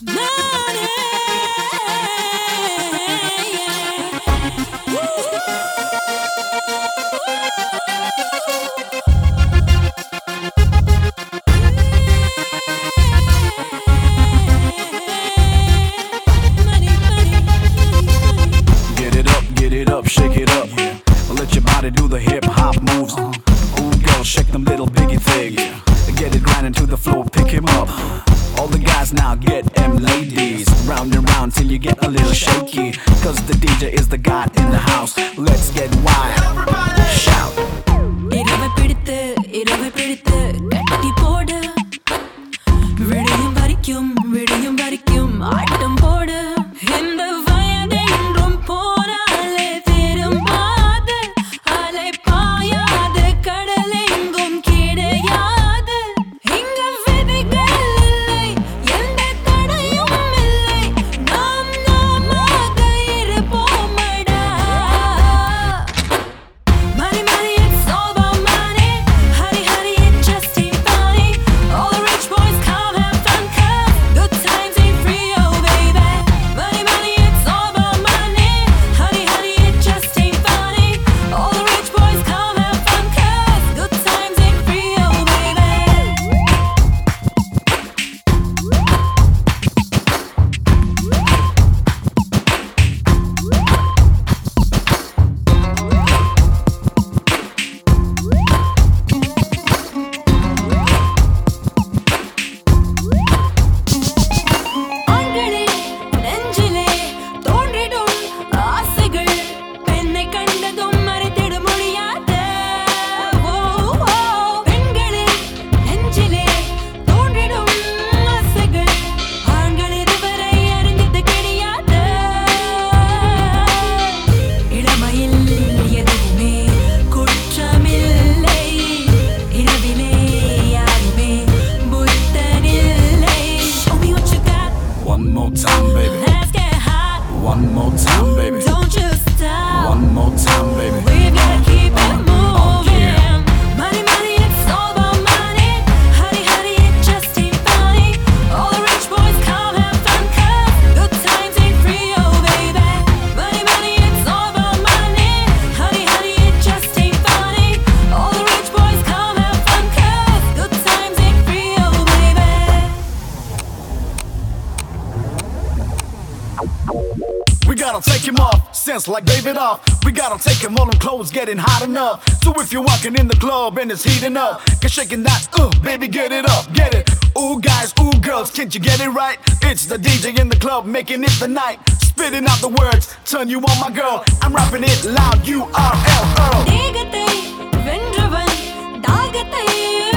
Money. Get it up, shake it up. Let your body do the hip hop moves. Ooh, girl, shake them little biggie things. Get it grinding to the floor, pick him up. All the guys now get them ladies. Round and round till you get a little shaky. Cause the DJ is the god in the house. Let's get wild. Shout. இரவை பிடித்து கட்டி போடு விடியும் வரைக்கும் ஆட்டம் போடு இந்த வயது என்றும் போனாலே திரும்பாது அலை பாயாது கடல் எங்கும் கிடையாது இங்க விதிகள் இல்லை எந்த தடையும் இல்லை நாமாக இருப்போமடா Money, money, it's all about money. Honey, honey, it just ain't funny. All the rich boys come have fun 'cause good times ain't free, oh baby. Money, money, it's all about money. Honey, honey, it just ain't funny. All the rich boys come have fun 'cause good times ain't free, oh baby. ஆண்களே நெஞ்சிலே தோன்றிடும் ஆசைகள் பெண்ணை கண்டதும் மறைத்திட முடியாது பெண்களே நெஞ்சிலே தோன்றிடும் ஆசைகள் ஆண்கள் இதுவரை அறிந்தது கிடையாது இளமையில் எதுவுமே குற்றமில்லை இரவிலே யாருமே புத்தனில்லை Show me what you got. One more time, baby. Let's get hot. One more time, baby. Don't you stop. One more time, baby. We gotta keep it moving. yeah. Money, money, it's all about money. Honey, honey, it just ain't funny. All the rich boys come have fun 'cause good times ain't free, oh baby. Money, money, it's all about money. Honey, honey, it just ain't funny. All the rich boys come have fun 'cause good times ain't free, oh baby. We gotta take him off, sense like David off. We gotta take him all them clothes getting hot enough. So if you're walking in the club and it's heating up, get shaking that, baby, get it up, get it. Ooh guys, ooh girls, can't you get it right? It's the DJ in the club making it the night. Spitting out the words, turn you on my girl. I'm rapping it loud, URL, Earl. தேகத்தை வென்றவன் தாகத்தை